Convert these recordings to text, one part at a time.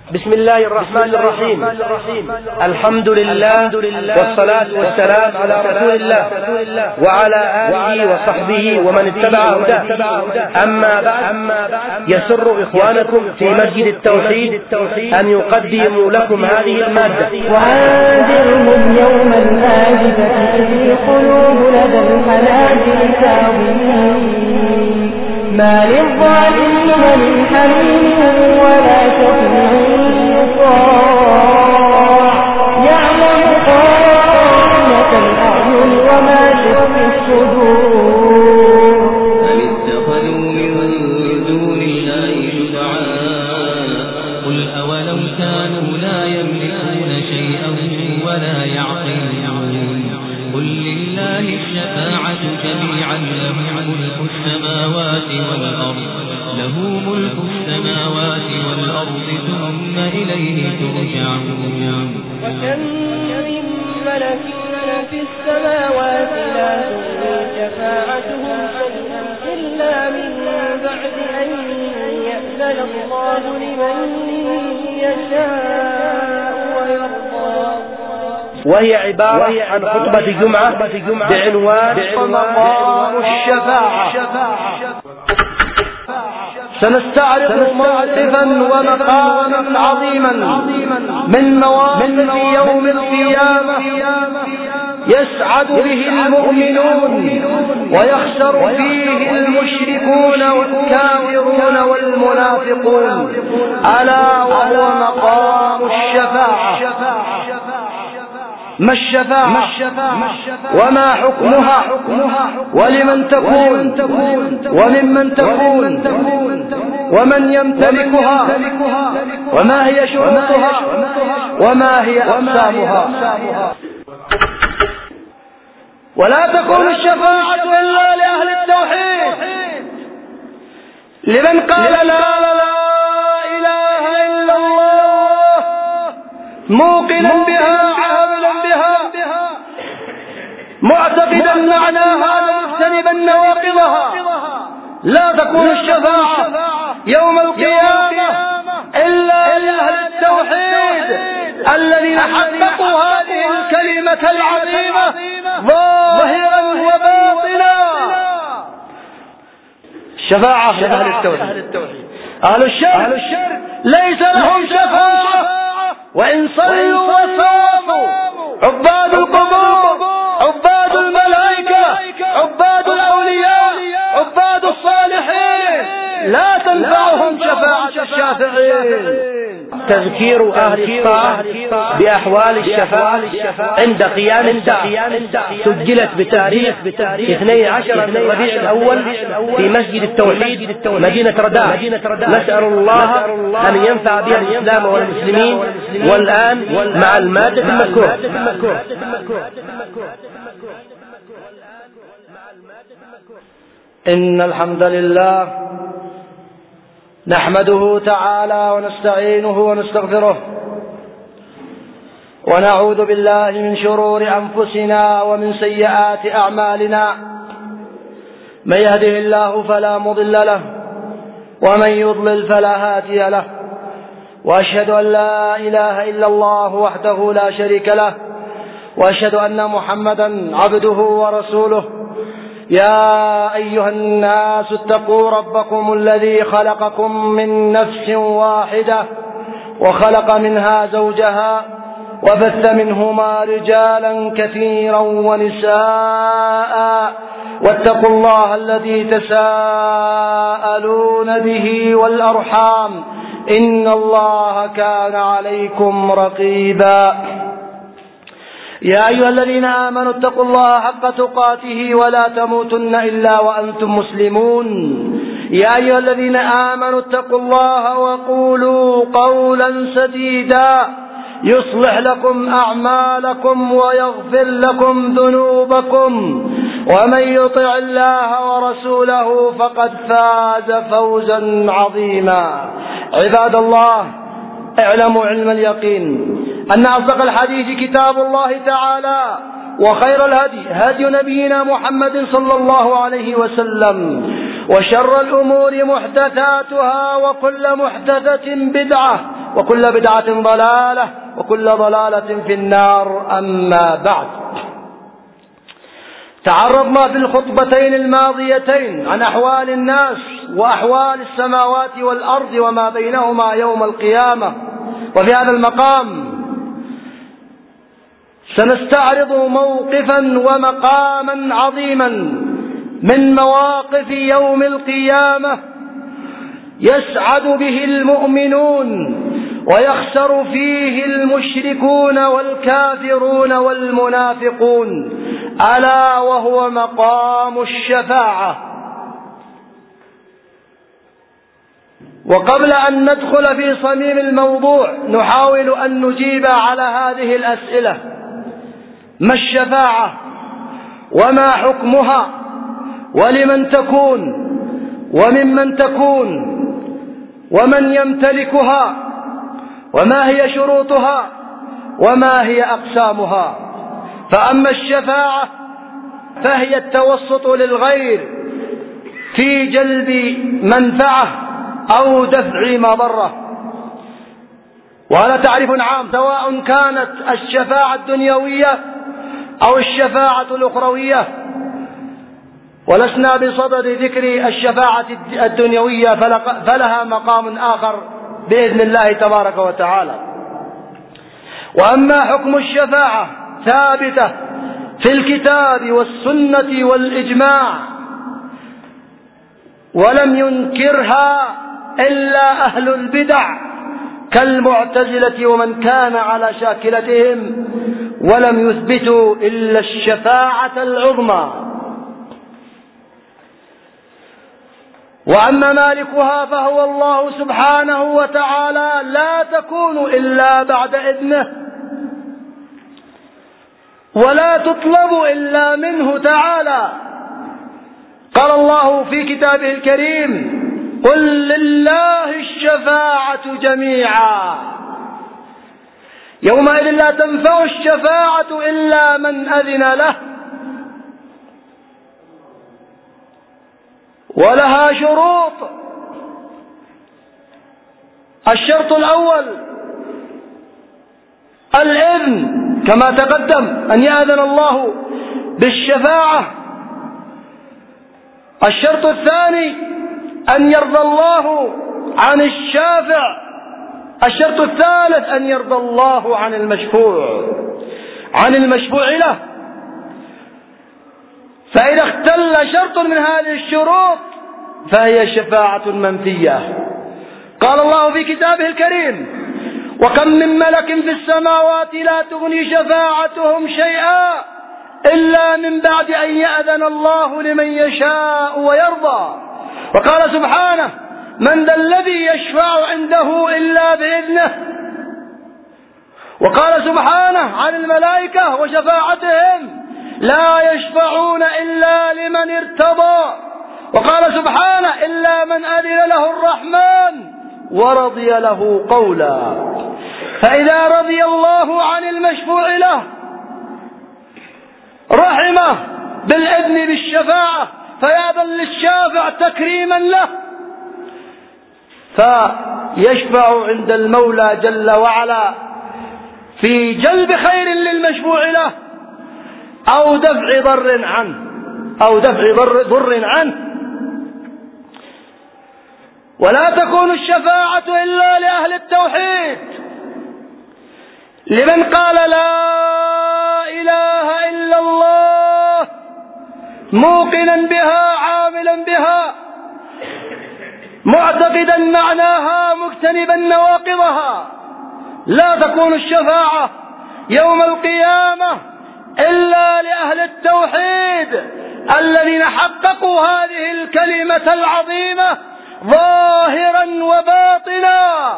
بسم الله الرحمن الرحيم. الحمد لله والصلاة والسلام على رسول الله وعلى آله وصحبه ومن اتبع هداه. أما بعد، يسر إخوانكم في مسجد التوحيد أن يقدموا لكم هذه المادة. وأنذرهم يوم الآزفة إذ القلوب لدى الحناجر كاظمين ما للظالمين من حميم ولا شفيع يطاع يعلم خائنة الأعين وما تخفي الصدور. أم اتخذوا من دون الله شفعاء قل أولو كانوا لا يملكون شيئا ولا يعقلون قل لله الشفاعة جميعا له ملك السماوات والأرض ثم إليه ترجعون. وكم من ملك في السماوات لا تغني شفاعتهم شيئا إلا من بعد أن يأذن الله لمن يشاء ويرضى. وهي عبارة عن خطبة جمعة بعنوان مقام الشفاعة. سنستعرض موقفا ومقاما عظيما من مواقف يوم القيامة يسعد به المؤمنون ويخسر فيه المشركون والكافرون والمنافقون، ألا وهو مقام الشفاعة. ما الشفاعة وما حكمها ولمن تكون وممن تكون ومن يمتلكها وما هي شروطها وما هي أقسامها؟ ولا تكون الشفاعة إلا لأهل التوحيد، لمن قال لا إله إلا الله موقنا بها معتقدا معناها مجتنبا نواقضها. لا تكون الشفاعة يوم القيامة إلا لأهل التوحيد الذين حققوا هذه الكلمة العظيمة ظاهرا وباطنا. الشفاعة لأهل التوحيد. أهل الشرك ليس لهم شفاعة وإن صلوا وصاموا. عباد القبور، عباد الملائكة، عباد الأولياء، عباد الصالحين لا تنفعهم شفاعة الشافعين. تذكير أهل الطاعة بأحوال الشفاعة عند قيام الساعة سجلت بتاريخ 12 من ربيع الأول في مسجد التوحيد مدينة رداء. نسأل الله أن ينفع بها الإسلام والمسلمين. والآن مع المادة المذكورة. إن الحمد لله نحمده تعالى ونستعينه ونستغفره ونعوذ بالله من شرور أنفسنا ومن سيئات أعمالنا. من يهده الله فلا مضل له ومن يضلل فلا هادي له، وأشهد أن لا إله إلا الله وحده لا شريك له، وأشهد أن محمدا عبده ورسوله. يا أيها الناس اتقوا ربكم الذي خلقكم من نفس واحدة وخلق منها زوجها وبث منهما رجالا كثيرا ونساء، واتقوا الله الذي تساءلون به والأرحام إن الله كان عليكم رقيبا. يا أيها الذين آمنوا اتقوا الله حق تقاته ولا تموتن إلا وأنتم مسلمون. يا أيها الذين آمنوا اتقوا الله وقولوا قولا سديدا يصلح لكم أعمالكم ويغفر لكم ذنوبكم، ومن يطع الله ورسوله فقد فاز فوزا عظيما. عباد الله، اعلموا علم اليقين أن أصدق الحديث كتاب الله تعالى، وخير الهدي هدي نبينا محمد صلى الله عليه وسلم، وشر الأمور محدثاتها وكل محدثة بدعة وكل بدعة ضلالة وكل ضلالة في النار. أما بعد، تعرضنا في الخطبتين الماضيتين عن أحوال الناس وأحوال السماوات والأرض وما بينهما يوم القيامة، وفي هذا المقام سنستعرض موقفا ومقاما عظيما من مواقف يوم القيامة يسعد به المؤمنون ويخسر فيه المشركون والكافرون والمنافقون، ألا وهو مقام الشفاعة. وقبل أن ندخل في صميم الموضوع نحاول أن نجيب على هذه الأسئلة: ما الشفاعة؟ وما حكمها؟ ولمن تكون؟ وممن تكون؟ ومن يمتلكها؟ وما هي شروطها؟ وما هي أقسامها؟ فأما الشفاعة فهي التوسط للغير في جلب منفعة أو دفع مضرة، وهذا تعريف عام سواء كانت الشفاعة الدنيوية أو الشفاعة الأخروية، ولسنا بصدد ذكر الشفاعة الدنيوية فلها مقام آخر بإذن الله تبارك وتعالى. وأما حكم الشفاعة ثابتة في الكتاب والسنة والإجماع، ولم ينكرها إلا أهل البدع كالمعتزلة ومن كان على شاكلتهم، ولم يثبتوا إلا الشفاعة العظمى. وأما مالكها فهو الله سبحانه وتعالى، لا تكون إلا بعد إذنه، ولا تطلب إلا منه تعالى. قال الله في كتابه الكريم: قل لله الشفاعة جميعا. يومئذ لا تنفع الشفاعة إلا من أذن له، ولها شروط. الشرط الأول الإذن كما تقدم، أن يأذن الله بالشفاعة. الشرط الثاني أن يرضى الله عن الشافع. الشرط الثالث أن يرضى الله عن المشفوع له. فإذا اختل شرط من هذه الشروط فهي شفاعة منفية. قال الله في كتابه الكريم: وكم من ملك في السماوات لا تغني شفاعتهم شيئا إلا من بعد أن يأذن الله لمن يشاء ويرضى. وقال سبحانه: من ذا الذي يشفع عنده إلا بإذنه. وقال سبحانه عن الملائكة وشفاعتهم: لا يشفعون إلا لمن ارتضى. وقال سبحانه: إلا من أذن له الرحمن ورضي له قولا. فإذا رضي الله عن المشفوع له رحمه بالإذن بالشفاعة، فيأذن للشافع تكريما له، فيشفع عند المولى جل وعلا في جلب خير للمشفوع له أو دفع ضر عنه. ولا تكون الشفاعة إلا لأهل التوحيد، لمن قال لا إله إلا الله موقنا بها عاملا بها معتقدا معناها مجتنبا نواقضها. لا تكون الشفاعة يوم القيامة إلا لأهل التوحيد الذين حققوا هذه الكلمة العظيمة ظاهرا وباطنا.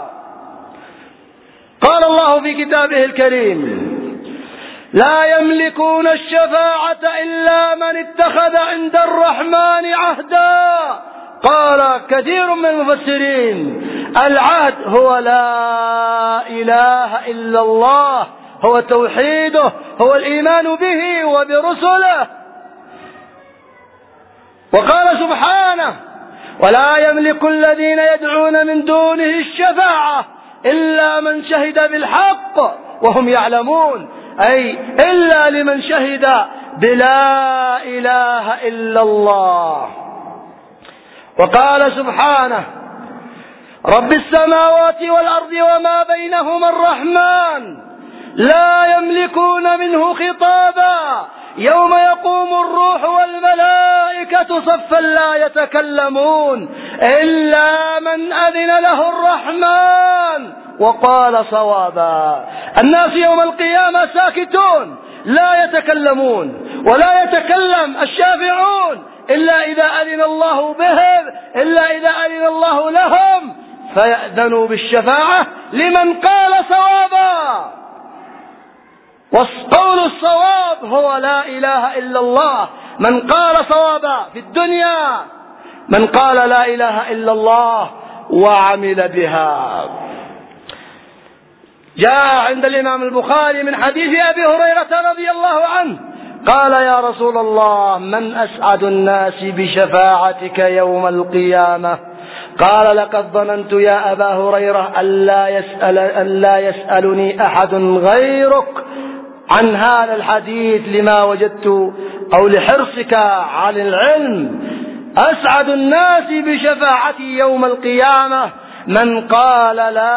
قال الله في كتابه الكريم: لا يملكون الشفاعة إلا من اتخذ عند الرحمن عهدا. قال كثير من المفسرين: العهد هو لا إله إلا الله، هو توحيده، هو الإيمان به وبرسله. وقال سبحانه: ولا يملك الذين يدعون من دونه الشفاعة إلا من شهد بالحق وهم يعلمون، أي إلا لمن شهد بلا إله إلا الله. وقال سبحانه: رب السماوات والأرض وما بينهما الرحمن لا يملكون منه خطابا يوم يقوم الروح والملائكة صفا لا يتكلمون إلا من أذن له الرحمن وقال صوابا. الناس يوم القيامة ساكتون لا يتكلمون، ولا يتكلم الشافعون إلا إذا أذن الله بهم، إلا إذا أذن الله لهم فيأذنوا بالشفاعة لمن قال صوابا. والقول الصواب هو لا إله إلا الله. من قال صوابا في الدنيا من قال لا إله إلا الله وعمل بها. جاء عند الإمام البخاري من حديث أبي هريرة رضي الله عنه قال: يا رسول الله، من أسعد الناس بشفاعتك يوم القيامة؟ قال: لقد ظننت يا أبا هريرة أن لا يسألني أحد غيرك عن هذا الحديث لما وجدت أو لحرصك على العلم. أسعد الناس بشفاعتي يوم القيامة من قال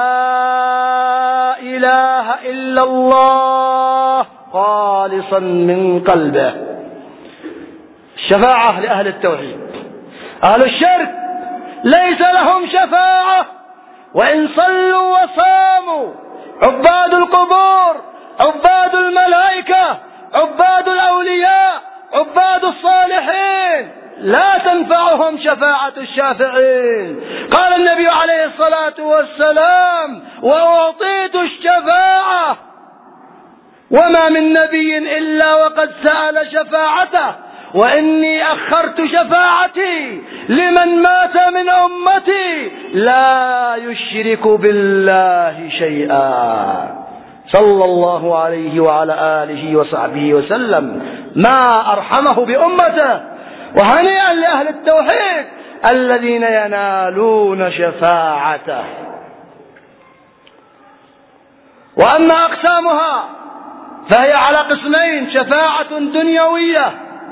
لا إله إلا الله خالصا من قلبه. الشفاعة لأهل التوحيد. أهل الشرك ليس لهم شفاعة وإن صلوا وصاموا. عباد القبور، عباد الملائكة، عباد الأولياء، عباد الصالحين لا تنفعهم شفاعة الشافعين. قال النبي عليه الصلاة والسلام: وأعطيت الشفاعة وما من نبي إلا وقد سأل شفاعته، وإني أخرت شفاعتي لمن مات من أمتي لا يشرك بالله شيئا. صلى الله عليه وعلى آله وصحبه وسلم. ما أرحمه بأمته. وهنيئا لأهل التوحيد الذين ينالون شفاعته. وأما أقسامها فهي على قسمين: شفاعة دنيوية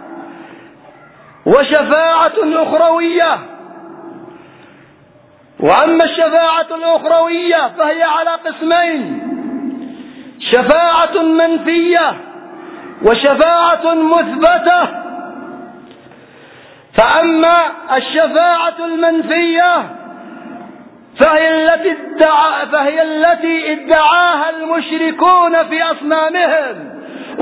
وشفاعة أخروية. وأما الشفاعة الأخروية فهي على قسمين: شفاعة منفية وشفاعة مثبتة. فأما الشفاعة المنفية فهي التي ادعاها المشركون في أصنامهم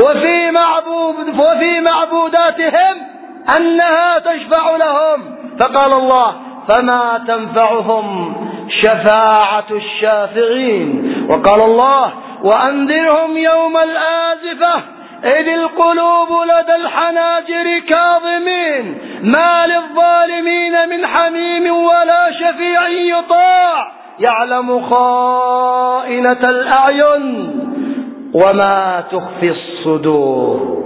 وفي معبوداتهم أنها تشفع لهم. فقال الله: فما تنفعهم شفاعة الشافعين. وقال الله: وأنذرهم يوم الآزفة إذ القلوب لدى الحناجر كاظمين ما للظالمين من حميم ولا شفيع يطاع يعلم خائنة الأعين وما تخفي الصدور.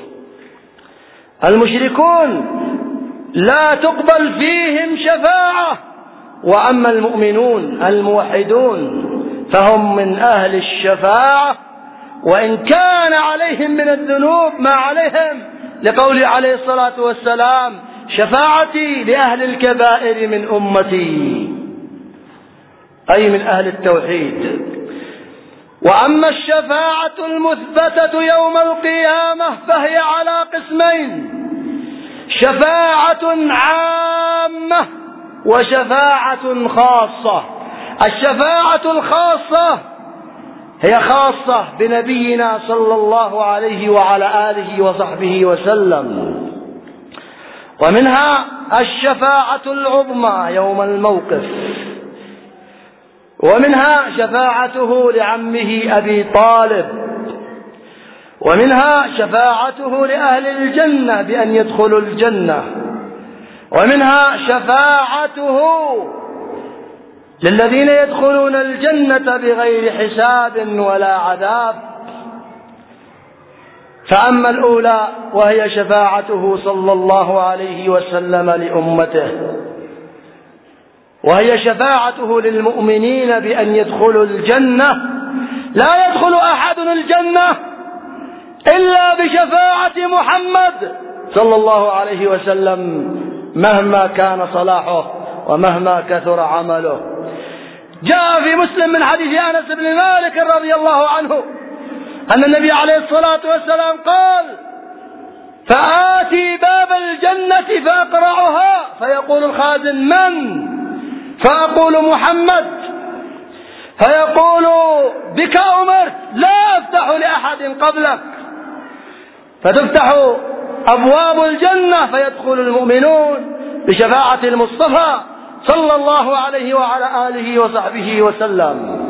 المشركون لا تقبل فيهم شفاعة، وأما المؤمنون الموحدون فهم من أهل الشفاعة، وإن كان عليهم من الذنوب ما عليهم، لقوله عليه الصلاة والسلام: شفاعتي لأهل الكبائر من أمتي، أي من أهل التوحيد. وأما الشفاعة المثبتة يوم القيامة فهي على قسمين: شفاعة عامة وشفاعة خاصة. الشفاعة الخاصة هي خاصة بنبينا صلى الله عليه وعلى آله وصحبه وسلم، ومنها الشفاعة العظمى يوم الموقف، ومنها شفاعته لعمه أبي طالب، ومنها شفاعته لأهل الجنة بأن يدخلوا الجنة، ومنها شفاعته للذين يدخلون الجنة بغير حساب ولا عذاب. فأما الأولى وهي شفاعته صلى الله عليه وسلم لأمته، وهي شفاعته للمؤمنين بأن يدخلوا الجنة. لا يدخل أحد الجنة إلا بشفاعة محمد صلى الله عليه وسلم مهما كان صلاحه ومهما كثر عمله. جاء في مسلم من حديث أنس بن مالك رضي الله عنه أن النبي عليه الصلاة والسلام قال: فآتي باب الجنة فأقرعها فيقول الخازن: من؟ فأقول: محمد. فيقول: بك أمرت، لا أفتح لأحد قبلك. فتفتح أبواب الجنة فيدخل المؤمنون بشفاعة المصطفى صلى الله عليه وعلى آله وصحبه وسلم.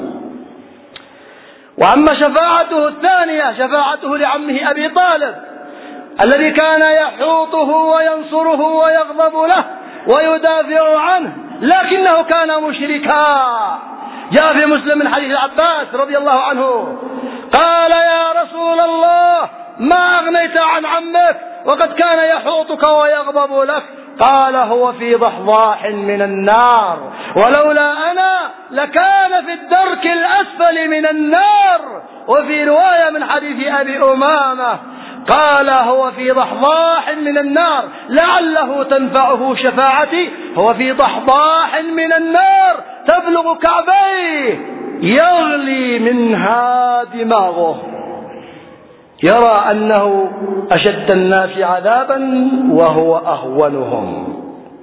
وأما شفاعته الثانية شفاعته لعمه أبي طالب الذي كان يحوطه وينصره ويغضب له ويدافع عنه، لكنه كان مشركا. جاء في مسلم من حديث عباس رضي الله عنه قال: يا رسول الله، ما أغنيت عن عمك وقد كان يحوطك ويغضب لك؟ قال: هو في ضحضاح من النار، ولولا أنا لكان في الدرك الأسفل من النار. وفي رواية من حديث أبي أمامة قال: هو في ضحضاح من النار لعله تنفعه شفاعتي. هو في ضحضاح من النار تبلغ كعبيه يغلي منها دماغه، يرى أنه أشد الناس عذابا وهو أهونهم.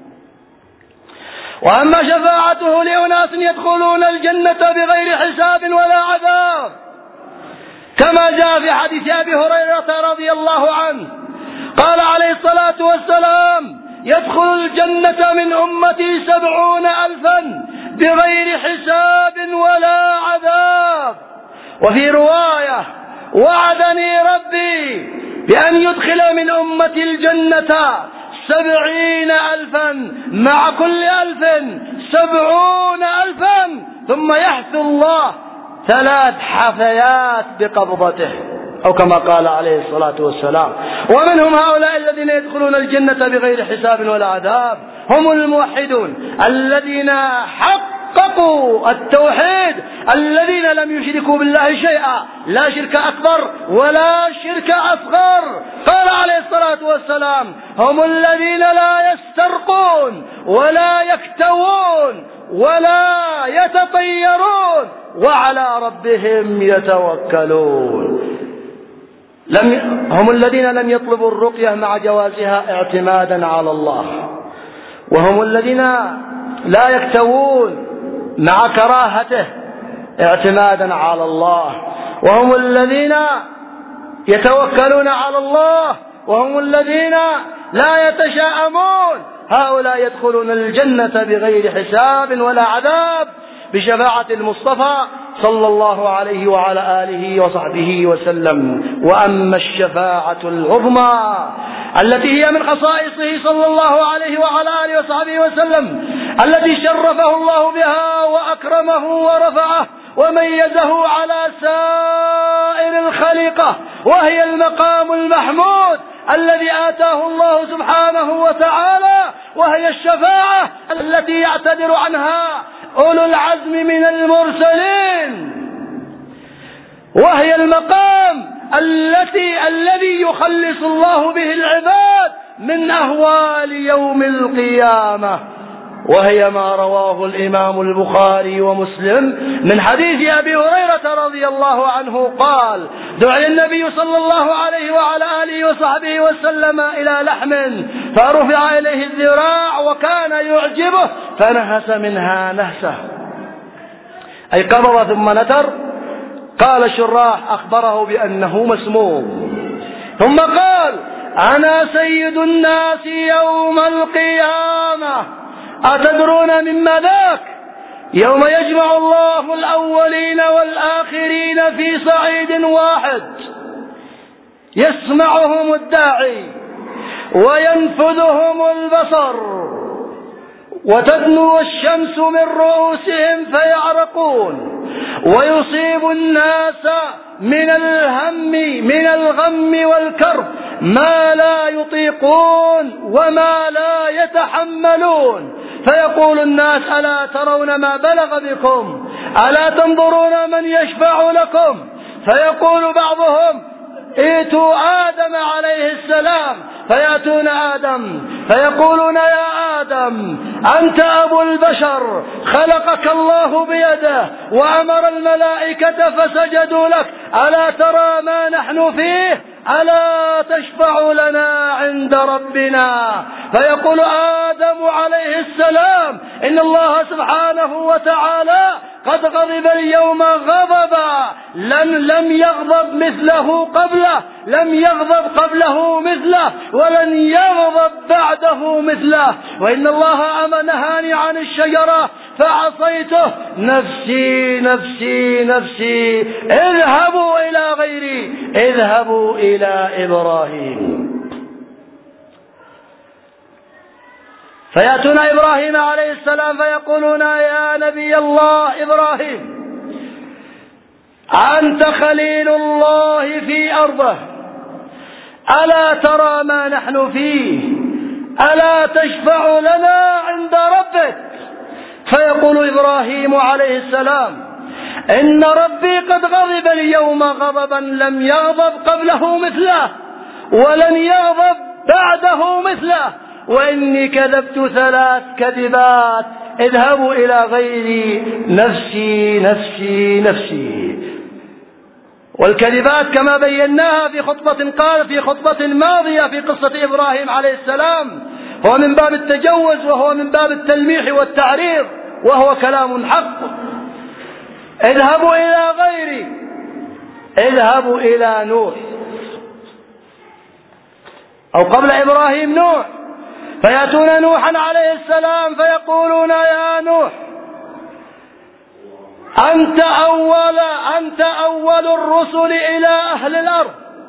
وأما شفاعته لأناس يدخلون الجنة بغير حساب ولا عذاب كما جاء في حديث أبي هريرة رضي الله عنه قال عليه الصلاة والسلام: يدخل الجنة من أمتي 70,000 بغير حساب ولا عذاب. وفي رواية: وعدني ربي بأن يدخل من أمتي الجنة 70,000 مع كل 1,000 70,000 ثم يحث الله 3 حثيات بقبضته، أو كما قال عليه الصلاة والسلام. ومنهم هؤلاء الذين يدخلون الجنة بغير حساب ولا عذاب هم الموحدون الذين حققوا التوحيد، الذين لم يشركوا بالله شيئا، لا شرك أكبر ولا شرك أصغر. قال عليه الصلاة والسلام: هم الذين لا يسترقون ولا يكتوون ولا يتطيرون وعلى ربهم يتوكلون. هم الذين لم يطلبوا الرقية مع جوازها اعتمادا على الله، وهم الذين لا يكتوون مع كراهته اعتمادا على الله، وهم الذين يتوكلون على الله، وهم الذين لا يتشاءمون. هؤلاء يدخلون الجنة بغير حساب ولا عذاب بشفاعة المصطفى صلى الله عليه وعلى آله وصحبه وسلم. وأما الشفاعة العظمى التي هي من خصائصه صلى الله عليه وعلى آله وصحبه وسلم، التي شرفه الله بها وأكرمه ورفعه وميزه على سائر الخليقة، وهي المقام المحمود الذي آتاه الله سبحانه وتعالى، وهي الشفاعة التي يعتذر عنها أولو العزم من المرسلين، وهي المقام الذي يخلص الله به العباد من أهوال يوم القيامة. وهي ما رواه الإمام البخاري ومسلم من حديث أبي هريرة رضي الله عنه قال: دعي النبي صلى الله عليه وعلى آله وصحبه وسلم إلى لحم فرفع إليه الذراع وكان يعجبه فنهس منها نهسة، أي قبض ثم نتر. قال الشراح: أخبره بأنه مسموم. ثم قال: أنا سيد الناس يوم القيامة. أتدرون مما ذاك؟ يوم يجمع الله الأولين والآخرين في صعيد واحد، يسمعهم الداعي وينفذهم البصر، وتدنو الشمس من رؤوسهم فيعرقون، ويصيب الناس من الغم والكرب ما لا يطيقون وما لا يتحملون، فيقول الناس ألا ترون ما بلغ بكم؟ ألا تنظرون من يشفع لكم؟ فيقول بعضهم ائتوا آدم عليه السلام، فيأتون آدم فيقولون يا آدم أنت أبو البشر، خلقك الله بيده وأمر الملائكة فسجدوا لك، ألا ترى ما نحن فيه؟ ألا تشفع لنا عند ربنا؟ فيقول آدم عليه السلام إن الله سبحانه وتعالى قد غضب اليوم غضبا لم يغضب مثله قبله، لم يغضب قبله مثله ولن يغضب بعده مثله، وإن الله نهاني عن الشجرة فعصيته، نفسي نفسي نفسي، اذهبوا إلى غيري، اذهبوا إلى إبراهيم. فيأتون إبراهيم عليه السلام فيقولون يا نبي الله إبراهيم أنت خليل الله في أرضه، ألا ترى ما نحن فيه؟ ألا تشفع لنا عند ربك؟ فيقول إبراهيم عليه السلام إن ربي قد غضب اليوم غضبا لم يغضب قبله مثله ولن يغضب بعده مثله، وإني كذبت 3 كذبات، اذهبوا إلى غيري، نفسي نفسي نفسي. والكذبات كما بيناها في خطبة ماضية في قصة إبراهيم عليه السلام هو من باب التجوز، وهو من باب التلميح والتعريض، وهو كلام حق. اذهبوا إلى غيري، اذهبوا إلى نوح، أو قبل إبراهيم نوح، فيأتون نوحا عليه السلام فيقولون يا نوح أنت أول الرسل إلى أهل الأرض،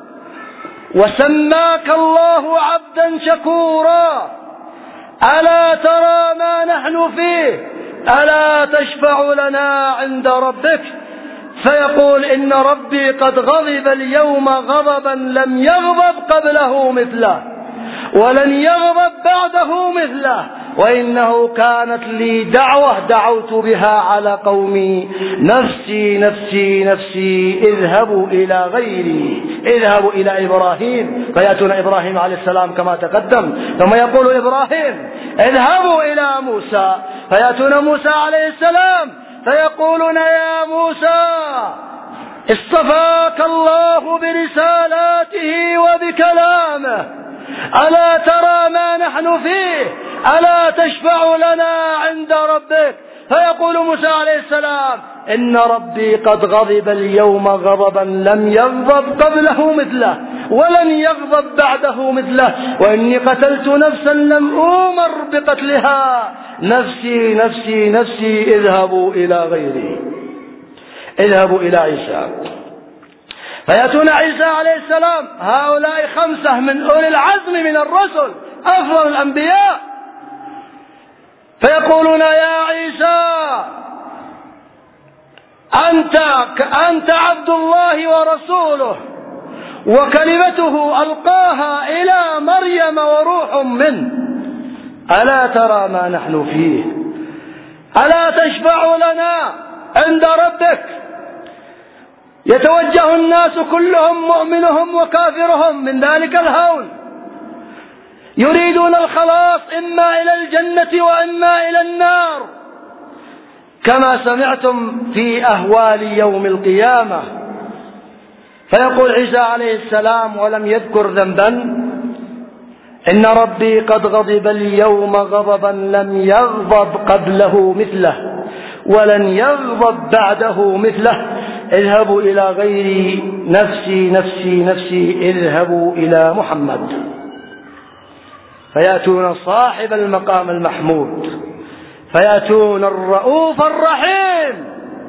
وسماك الله عبدا شكورا، ألا ترى ما نحن فيه؟ ألا تشفع لنا عند ربك؟ فيقول إن ربي قد غضب اليوم غضبا لم يغضب قبله مثله ولن يغضب بعده مثله، وإنه كانت لي دعوة دعوت بها على قومي، نفسي نفسي نفسي، اذهبوا إلى غيري، اذهبوا إلى إبراهيم. فيأتون إبراهيم عليه السلام كما تقدم، ثم يقول إبراهيم اذهبوا إلى موسى، فيأتون موسى عليه السلام فيقولون يا موسى اصطفاك الله برسالاته وبكلامه، ألا ترى ما نحن فيه؟ ألا تشفع لنا عند ربك؟ فيقول موسى عليه السلام إن ربي قد غضب اليوم غضبا لم يغضب قبله مثله ولن يغضب بعده مثله، وإني قتلت نفسا لم أؤمر بقتلها، نفسي نفسي نفسي، اذهبوا إلى غيري، اذهبوا إلى عيسى. فيأتون عيسى عليه السلام، هؤلاء 5 من أولي العزم من الرسل، أفضل الأنبياء، فيقولون يا عيسى أنت عبد الله ورسوله وكلمته ألقاها إلى مريم وروح منه، ألا ترى ما نحن فيه؟ ألا تشفع لنا عند ربك؟ يتوجه الناس كلهم مؤمنهم وكافرهم من ذلك الهون، يريدون الخلاص إما إلى الجنة وإما إلى النار، كما سمعتم في أهوال يوم القيامة. فيقول عيسى عليه السلام ولم يذكر ذنبا إن ربي قد غضب اليوم غضبا لم يغضب قبله مثله ولن يغضب بعده مثله، اذهبوا إلى غيري، نفسي نفسي نفسي، اذهبوا إلى محمد. فيأتون صاحب المقام المحمود، فيأتون الرؤوف الرحيم،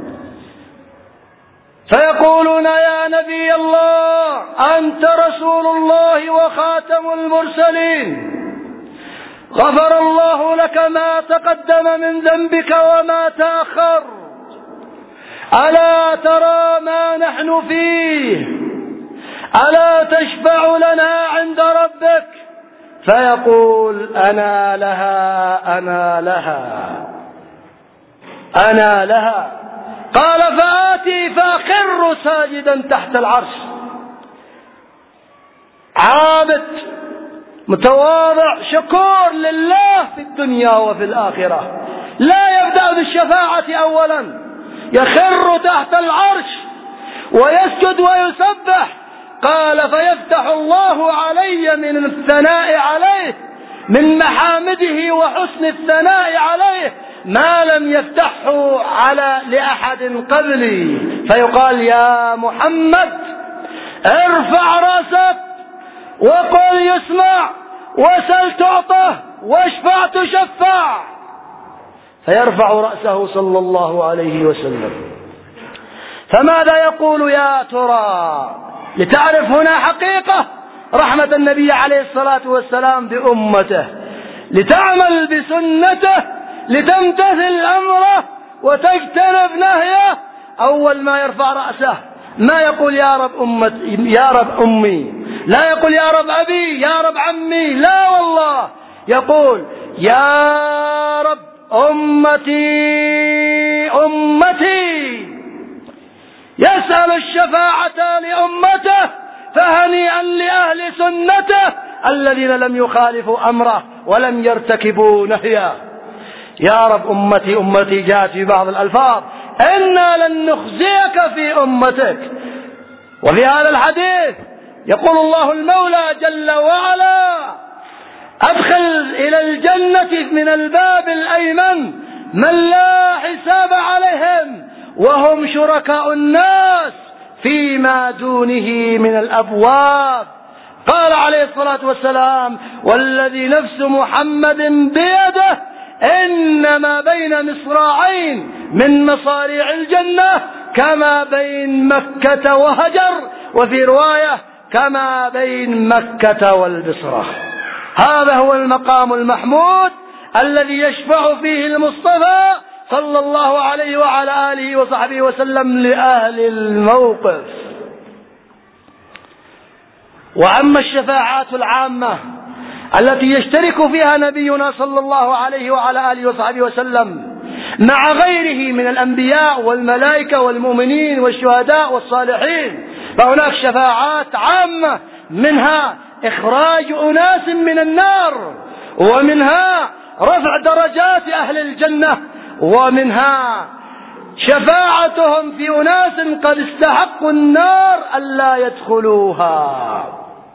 فيقولون يا نبي الله أنت رسول الله وخاتم المرسلين، غفر الله لك ما تقدم من ذنبك وما تأخر، ألا ترى ما نحن فيه؟ ألا تشفع لنا عند ربك؟ فيقول أنا لها أنا لها أنا لها. قال فآتي فأخر ساجدا تحت العرش، عابد متواضع شكور لله في الدنيا وفي الآخرة، لا يبدأ بالشفاعة أولا، يخر تحت العرش ويسجد ويسبح. قال فيفتح الله علي من الثناء عليه، من محامده وحسن الثناء عليه، ما لم يفتحه لأحد قبلي. فيقال يا محمد ارفع رأسك وقل يسمع، وسل تعطه، واشفع تشفع. فيرفع رأسه صلى الله عليه وسلم. فماذا يقول يا ترى؟ لتعرف هنا حقيقة رحمة النبي عليه الصلاة والسلام بأمته، لتعمل بسنته، لتمتثل أمره وتجتنب نهيه. أول ما يرفع رأسه ما يقول يا رب أمتي، يا رب أمي، لا يقول يا رب أبي، يا رب عمي، لا والله، يقول يا رب أمتي أمتي. يسأل الشفاعة لأمته، فهنيئا لأهل سنته الذين لم يخالفوا أمره ولم يرتكبوا نهيه. يا رب أمتي أمتي جاءت في بعض الألفاظ إنا لن نخزيك في أمتك. وفي هذا الحديث يقول الله المولى جل وعلا أدخل إلى الجنة من الباب الأيمن من لا حساب عليهم وهم شركاء الناس فيما دونه من الأبواب. قال عليه الصلاة والسلام والذي نفس محمد بيده إنما بين مصراعين من مصاريع الجنة كما بين مكة وهجر، وفي رواية كما بين مكة والبصرة. هذا هو المقام المحمود الذي يشفع فيه المصطفى صلى الله عليه وعلى آله وصحبه وسلم لأهل الموقف. وأما الشفاعات العامة التي يشترك فيها نبينا صلى الله عليه وعلى آله وصحبه وسلم مع غيره من الأنبياء والملائكة والمؤمنين والشهداء والصالحين، فهناك شفاعات عامة، منها إخراج أناس من النار، ومنها رفع درجات أهل الجنة، ومنها شفاعتهم في أناس قد استحقوا النار ألا يدخلوها.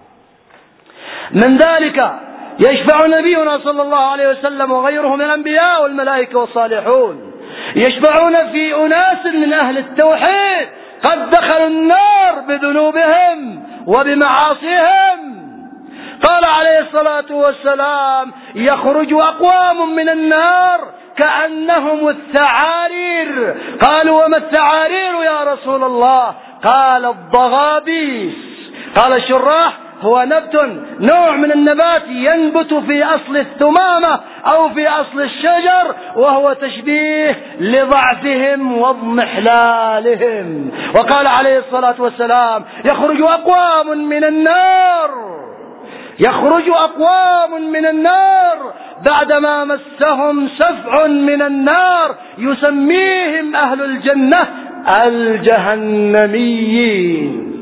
من ذلك يشفع نبينا صلى الله عليه وسلم وغيره من الأنبياء والملائكة والصالحون، يشفعون في أناس من أهل التوحيد قد دخلوا النار بذنوبهم وبمعاصيهم. قال عليه الصلاة والسلام يخرج أقوام من النار كأنهم الثعارير. قالوا وما الثعارير يا رسول الله؟ قال الضغابيس. قال الشراح هو نبت، نوع من النبات ينبت في أصل الثمامة أو في أصل الشجر، وهو تشبيه لضعفهم واضمحلالهم. وقال عليه الصلاة والسلام يخرج أقوام من النار، يخرج أقوام من النار بعدما مسهم سفع من النار يسميهم أهل الجنة الجهنميين.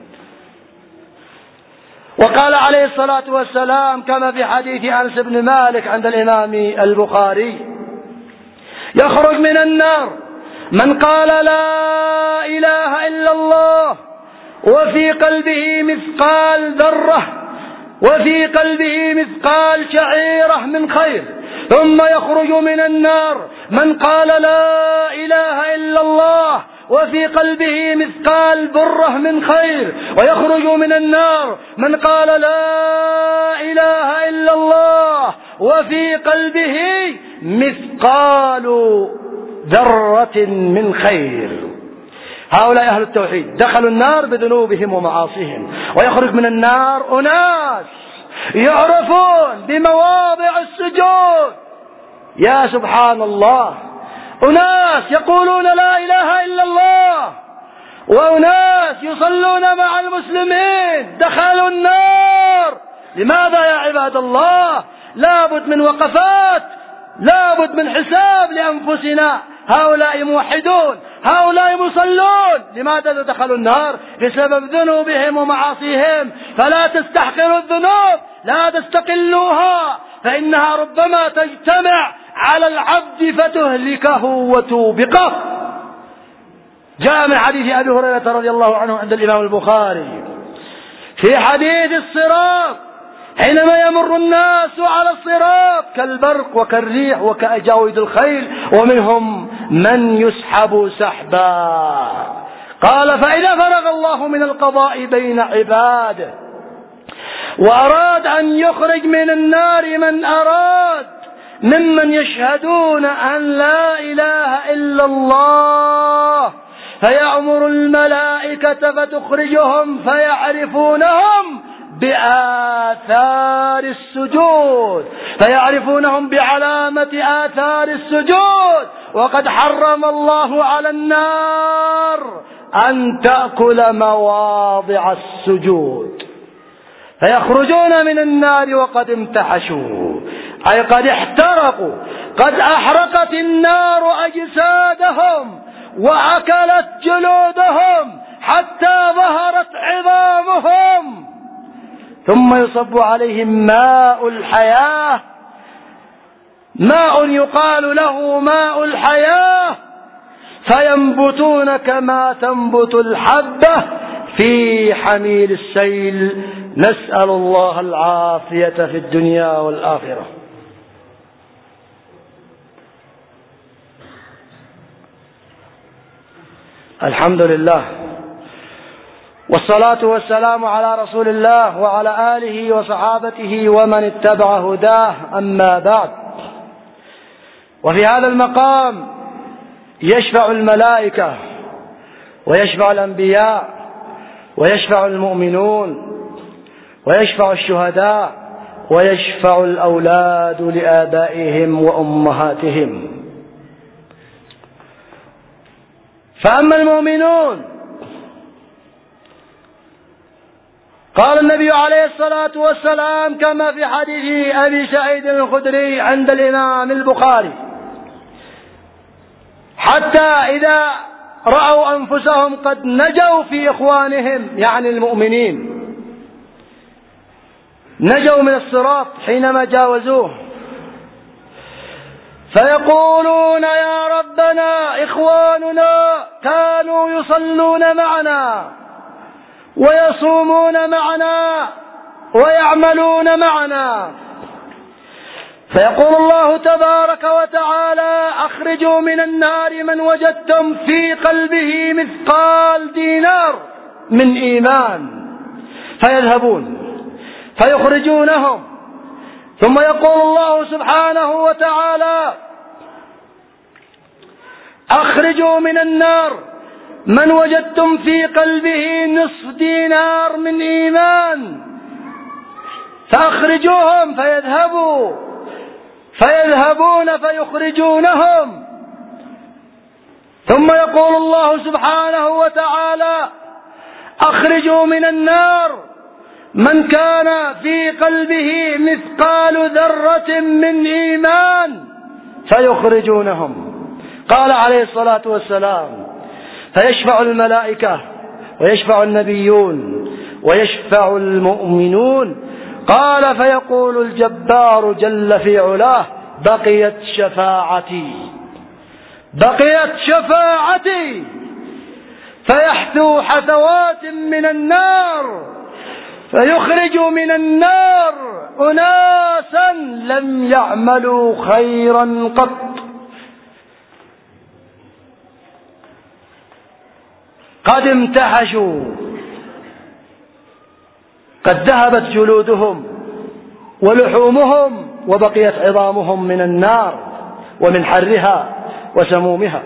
وقال عليه الصلاة والسلام كما في حديث أنس بن مالك عند الإمام البخاري يخرج من النار من قال لا إله إلا الله وفي قلبه مثقال ذرة، وفي قلبه مثقال شعيرة من خير، ثم يخرج من النار من قال لا إله إلا الله وفي قلبه مثقال برة من خير، ويخرج من النار من قال لا إله إلا الله وفي قلبه مثقال ذرة من خير. هؤلاء أهل التوحيد دخلوا النار بذنوبهم ومعاصيهم، ويخرج من النار أناس يعرفون بمواضع السجود. يا سبحان الله، أناس يقولون لا إله إلا الله، وأناس يصلون مع المسلمين دخلوا النار لماذا يا عباد الله؟ لابد من وقفات، لابد من حساب لأنفسنا. هؤلاء موحدون، هؤلاء مصلون، لماذا دخلوا النار؟ بسبب ذنوبهم ومعاصيهم. فلا تستحقروا الذنوب، لا تستقلوها، فإنها ربما تجتمع على العبد فتهلكه وتوبقه. جاء من حديث أبي هريرة رضي الله عنه عند الإمام البخاري في حديث الصراط، حينما يمر الناس على الصراط كالبرق وكالريح وكأجاود الخيل، ومنهم من يسحب سحبا. قال: فإذا فرغ الله من القضاء بين عباده وأراد أن يخرج من النار من أراد ممن يشهدون أن لا إله إلا الله، فيأمر الملائكة فتخرجهم فيعرفونهم بآثار السجود، فيعرفونهم بعلامة آثار السجود. وقد حرم الله على النار أن تأكل مواضع السجود. فيخرجون من النار وقد امتحشوا، أي قد احترقوا، قد أحرقت النار أجسادهم وأكلت جلودهم حتى ظهرت عظامهم، ثم يصب عليهم ماء الحياة، ماء يقال له ماء الحياة، فينبتون كما تنبت الحبة في حميل السيل. نسأل الله العافية في الدنيا والآخرة. الحمد لله، والصلاة والسلام على رسول الله وعلى آله وصحابته ومن اتبع هداه. أما بعد، وفي هذا المقام يشفع الملائكة ويشفع الأنبياء ويشفع المؤمنون ويشفع الشهداء ويشفع الأولاد لآبائهم وأمهاتهم. فأما المؤمنون، قال النبي عليه الصلاة والسلام كما في حديث أبي سعيد الخدري عند الإمام البخاري: حتى إذا رأوا أنفسهم قد نجوا في إخوانهم، يعني المؤمنين، نجوا من الصراط حينما جاوزوه، فيقولون: يا ربنا، إخواننا كانوا يصلون معنا ويصومون معنا ويعملون معنا. فيقول الله تبارك وتعالى: أخرجوا من النار من وجدتم في قلبه مثقال دينار من إيمان. فيذهبون فيخرجونهم، ثم يقول الله سبحانه وتعالى: أخرجوا من النار من وجدتم في قلبه نصف دينار من إيمان. فأخرجوهم فيذهبون فيخرجونهم، ثم يقول الله سبحانه وتعالى: أخرجوا من النار من كان في قلبه مثقال ذرة من إيمان. فيخرجونهم. قال عليه الصلاة والسلام: فيشفع الملائكة ويشفع النبيون ويشفع المؤمنون. قال: فيقول الجبار جل في علاه: بقيت شفاعتي، بقيت شفاعتي. فيحثو حثوات من النار، فيخرج من النار أناسا لم يعملوا خيرا قط. قد امتحشوا، قد ذهبت جلودهم ولحومهم وبقيت عظامهم من النار ومن حرها وسمومها.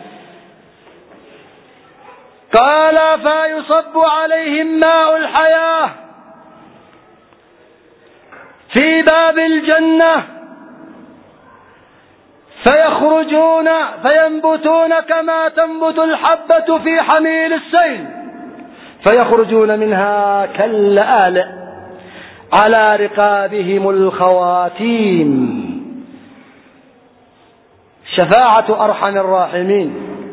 قال: فيصب عليهم ماء الحياة في باب الجنة، فيخرجون فينبتون كما تنبت الحبة في حميل السيل، فيخرجون منها كاللآلئ، على رقابهم الخواتيم. شفاعة أرحم الراحمين.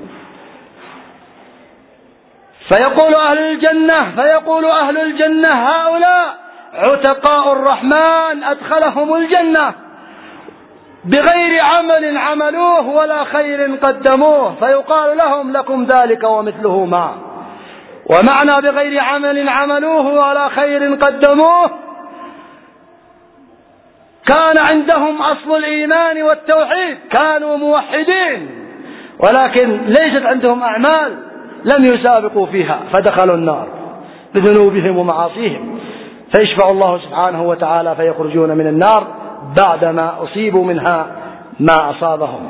فيقول أهل الجنة هؤلاء عتقاء الرحمن أدخلهم الجنة بغير عمل عملوه ولا خير قدموه، فيقال لهم لكم ذلك ومثله معه. ومعنى بغير عمل عملوه ولا خير قدموه، كان عندهم أصل الإيمان والتوحيد، كانوا موحدين، ولكن ليست عندهم أعمال، لم يسابقوا فيها فدخلوا النار بذنوبهم ومعاصيهم، فيشفع الله سبحانه وتعالى فيخرجون من النار بعدما أصيبوا منها ما أصابهم.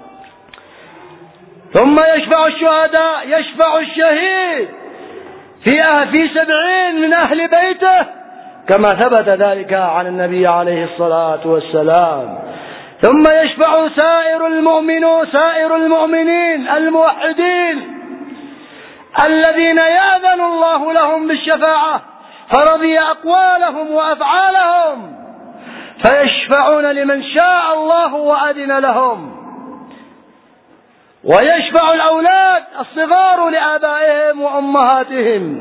ثم يشفع الشهداء، يشفع الشهيد في 70 من أهل بيته، كما ثبت ذلك عن النبي عليه الصلاة والسلام. ثم يشفع سائر المؤمنين الموحدين الذين يأذن الله لهم بالشفاعة فرضي أقوالهم وأفعالهم، فيشفعون لمن شاء الله وأذن لهم. ويشفع الأولاد الصغار لآبائهم وأمهاتهم.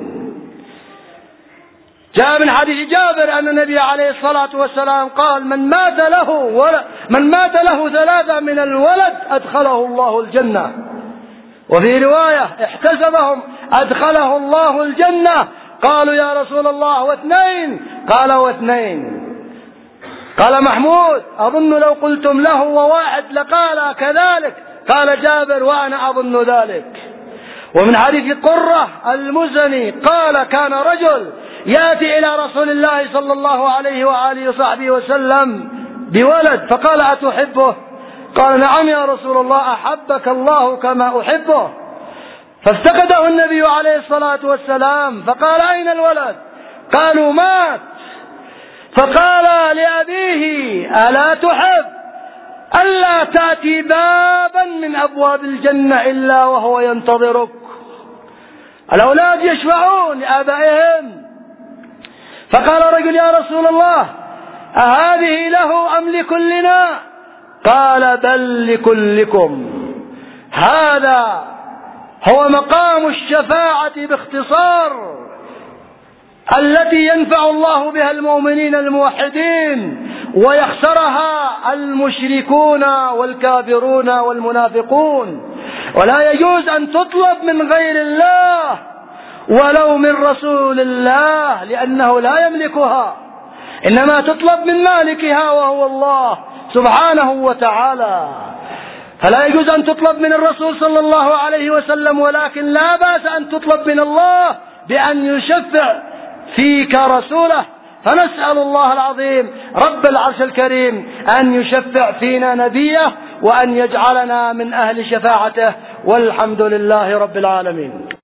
جاء من حديث جابر أن النبي عليه الصلاة والسلام قال: من مات له 3 من الولد أدخله الله الجنة. وفي رواية: احتسبهم أدخله الله الجنة. قالوا: يا رسول الله 2؟ قال: 2. قال محمود: أظن لو قلتم له 1 لقال كذلك. قال جابر: وأنا أظن ذلك. ومن حديث قرة المزني قال: كان رجل يأتي إلى رسول الله صلى الله عليه وآله وصحبه وسلم بولد، فقال: أتحبه؟ قال: نعم يا رسول الله، أحبك الله كما أحبه. فافتقده النبي عليه الصلاة والسلام فقال: أين الولد؟ قالوا: مات. فقال لأبيه: ألا تحب ألا تأتي بابا من أبواب الجنة إلا وهو ينتظرك؟ الأولاد يشفعون لآبائهم. فقال رجل: يا رسول الله، أهذه له أم لكلنا؟ قال: بل لكلكم. هذا هو مقام الشفاعة باختصار، التي ينفع الله بها المؤمنين الموحدين ويخسرها المشركون والكافرون والمنافقون. ولا يجوز أن تطلب من غير الله ولو من رسول الله، لأنه لا يملكها، إنما تطلب من مالكها وهو الله سبحانه وتعالى. فلا يجوز أن تطلب من الرسول صلى الله عليه وسلم، ولكن لا بأس أن تطلب من الله بأن يشفع فيك رسوله. فنسأل الله العظيم رب العرش الكريم أن يشفع فينا نبيه وأن يجعلنا من أهل شفاعته، والحمد لله رب العالمين.